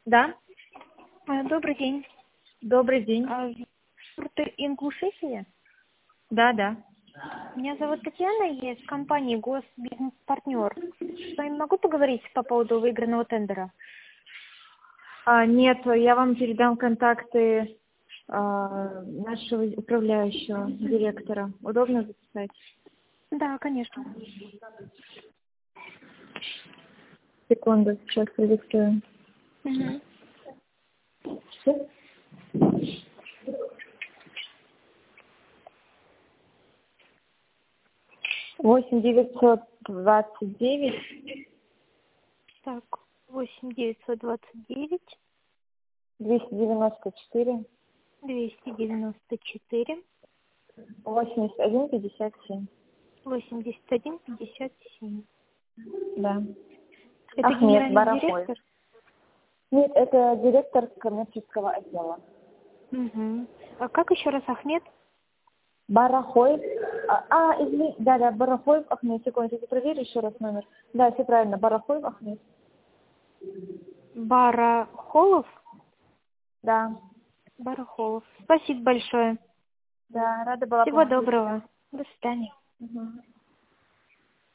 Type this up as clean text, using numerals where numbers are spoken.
Да, Добрый день. добрый день. Это Ингушетия? Да. Меня зовут Татьяна, я из компании Госбизнес-партнер. С вами могу поговорить по поводу выигранного тендера? Нет, я вам передам контакты нашего управляющего директора. Удобно записать? Да, конечно. Секунду, сейчас продиктую. Угу. 8 929 Так, 8 929 294 294 81 57. 81 57. Да. Это Ахмед генеральный Барахой. директор? Нет, это директор коммерческого отдела. Угу. А как еще раз Ахмед? Барахой. Да, Барахоев Ахмед. Секундочку, проверь еще раз номер. Да, все правильно. Барахоев Ахмед. Барахолов? Да. Барахолов. Спасибо большое. Да, рада была Всего помочь. доброго. До свидания. Мгм.